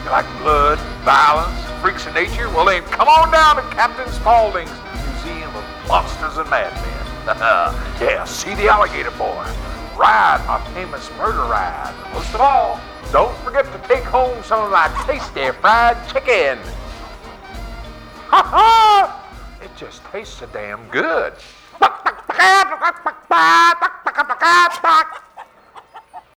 You like blood, violence, freaks of nature? Well then, come on down to Captain Spaulding's Museum of Monsters and Madmen. Yeah, see the alligator boy. Ride my famous murder ride. Most of all, don't forget to take home some of my tasty fried chicken. Ha ha! It just tastes so damn good.